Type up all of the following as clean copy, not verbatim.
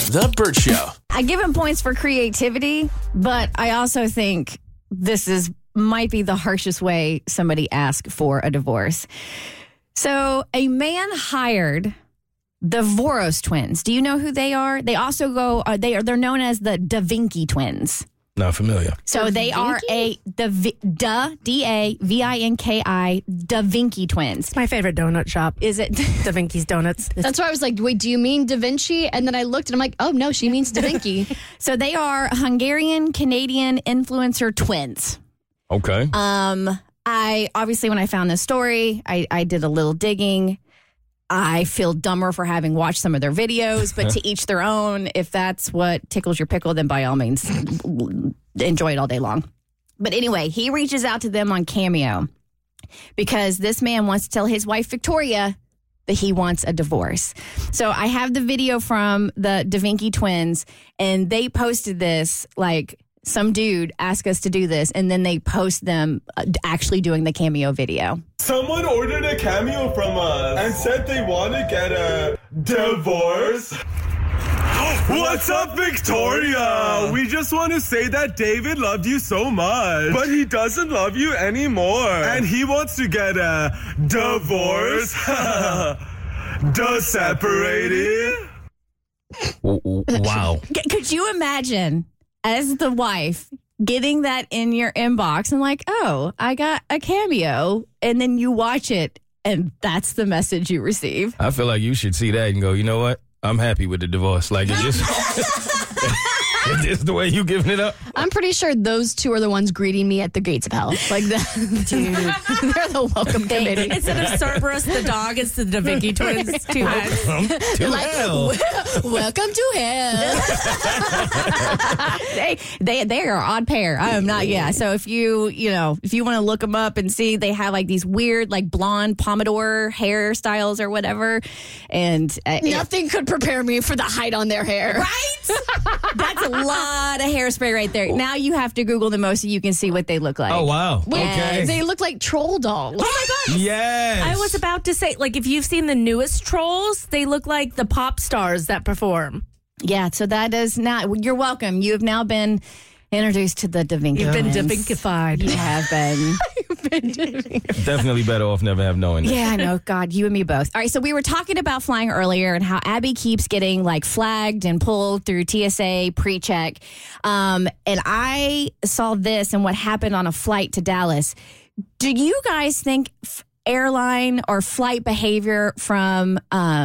The Burt Show. I give him points for creativity, but I also think this might be the harshest way somebody asked for a divorce. So a man hired the Voros twins. Do you know who they are? They also they're known as the Da Vinci twins. Not familiar. So they are D-A-V-I-N-K-I, Da Vinci twins. It's my favorite donut shop. Is it? Da Vinci's Donuts. That's why I was like, wait, do you mean Da Vinci? And then I looked and I'm like, oh, no, she means Da Vinci. So they are Hungarian-Canadian influencer twins. Okay. I obviously, when I found this story, I did a little digging. I feel dumber for having watched some of their videos, but to each their own. If that's what tickles your pickle, then by all means, enjoy it all day long. But anyway, he reaches out to them on Cameo because this man wants to tell his wife, Victoria, that he wants a divorce. So I have the video from the Da Vinci twins, and they posted this like some dude asked us to do this, and then they post them actually doing the Cameo video. Someone ordered a Cameo from us and said they want to get a divorce. What's up, Victoria? We just want to say that David loved you so much, but he doesn't love you anymore. And he wants to get a divorce. Separated. Wow. Could you imagine, as the wife, getting that in your inbox and like, oh, I got a Cameo, and then you watch it and that's the message you receive? I feel like you should see that and go, you know what? I'm happy with the divorce. Like, it's just... Is this the way you giving it up? I'm pretty sure those two are the ones greeting me at the gates of hell. Like that, dude. They're the welcome committee. Instead of Cerberus, the dog, it's the Da Vinci twins. Two heads. To hell. Welcome to hell. They are an odd pair. I am not. Yeah. So if you want to look them up and see, they have like these weird like blonde pompadour hairstyles or whatever, and nothing could prepare me for the height on their hair. Right? That's a lot of hairspray right there. Now you have to Google them most so you can see what they look like. Oh, wow. Okay. They look like troll dolls. Oh, my God. Yes. I was about to say, like, if you've seen the newest Trolls, they look like the pop stars that perform. Yeah, so that is not... You're welcome. You have now been introduced to the Da Vinci You've been twins. Da Vincified. You have been. Definitely better off never have known that. Yeah, I know. God, you and me both. All right, so we were talking about flying earlier and how Abby keeps getting like flagged and pulled through TSA pre-check. And I saw this and what happened on a flight to Dallas. Do you guys think airline or flight behavior from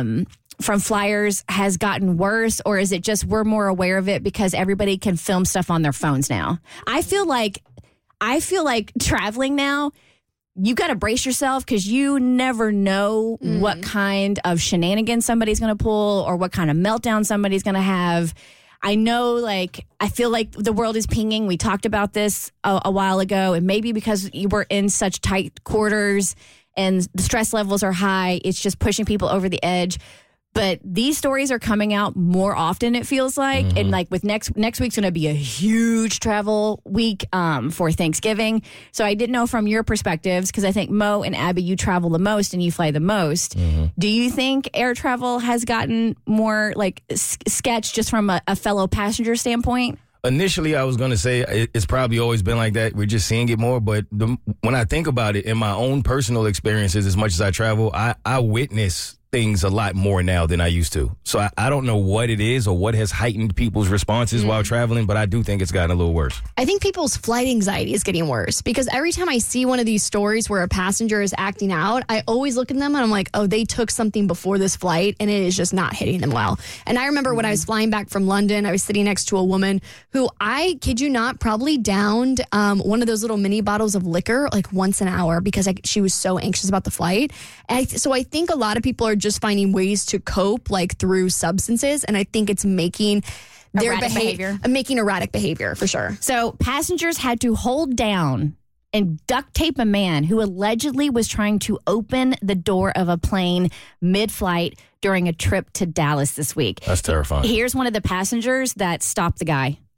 flyers has gotten worse, or is it just we're more aware of it because everybody can film stuff on their phones now? I feel like traveling now, you got to brace yourself because you never know what kind of shenanigans somebody's going to pull or what kind of meltdown somebody's going to have. I know, like, I feel like the world is pinging. We talked about this a while ago, and maybe because you were in such tight quarters and the stress levels are high, it's just pushing people over the edge. But these stories are coming out more often, it feels like. And like with next week's going to be a huge travel week for Thanksgiving. So I didn't know from your perspectives, because I think Mo and Abby, you travel the most and you fly the most. Do you think air travel has gotten more like sketch just from a fellow passenger standpoint? Initially, I was going to say it's probably always been like that. We're just seeing it more. But when I think about it, in my own personal experiences, as much as I travel, I witness things a lot more now than I used to. So I don't know what it is or what has heightened people's responses while traveling, but I do think it's gotten a little worse. I think people's flight anxiety is getting worse because every time I see one of these stories where a passenger is acting out, I always look at them and I'm like, oh, they took something before this flight and it is just not hitting them well. And I remember when I was flying back from London, I was sitting next to a woman who, I kid you not, probably downed one of those little mini bottles of liquor like once an hour because she was so anxious about the flight. And so I think a lot of people are just finding ways to cope like through substances, and I think it's making their behavior making erratic behavior for sure. So passengers had to hold down and duct tape a man who allegedly was trying to open the door of a plane mid-flight during a trip to Dallas this week. That's terrifying. Here's one of the passengers that stopped the guy.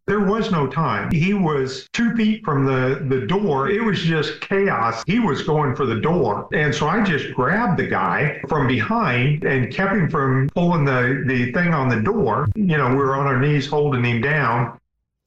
There was no time. He was 2 feet from the door. It was just chaos. He was going for the door. And so I just grabbed the guy from behind and kept him from pulling the thing on the door. We were on our knees holding him down.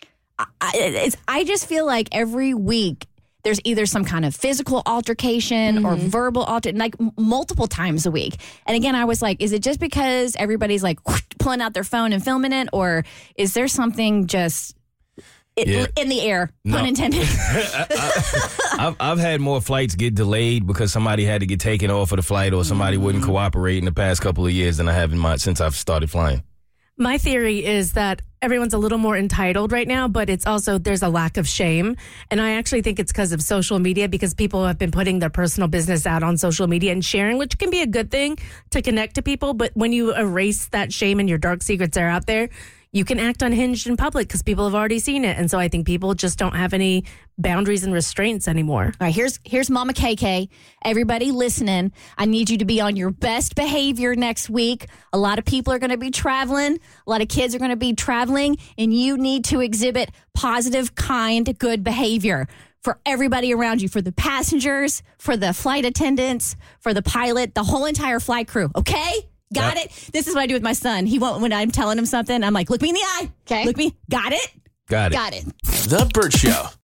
I just feel like every week there's either some kind of physical altercation or verbal altercation, like multiple times a week. And again, I was like, is it just because everybody's like pulling out their phone and filming it? Or is there something just in the air, pun intended? I've had more flights get delayed because somebody had to get taken off of the flight or somebody wouldn't cooperate in the past couple of years than I have since I've started flying. My theory is that everyone's a little more entitled right now, but it's also there's a lack of shame. And I actually think it's because of social media, because people have been putting their personal business out on social media and sharing, which can be a good thing to connect to people. But when you erase that shame and your dark secrets are out there, you can act unhinged in public because people have already seen it. And so I think people just don't have any boundaries and restraints anymore. All right, here's Mama KK. Everybody listening, I need you to be on your best behavior next week. A lot of people are going to be traveling. A lot of kids are going to be traveling, and you need to exhibit positive, kind, good behavior for everybody around you, for the passengers, for the flight attendants, for the pilot, the whole entire flight crew, okay? Got it? This is what I do with my son. He won't, when I'm telling him something, I'm like, look me in the eye. Okay. Look me. Got it? Got it. Got it. The Burt Show.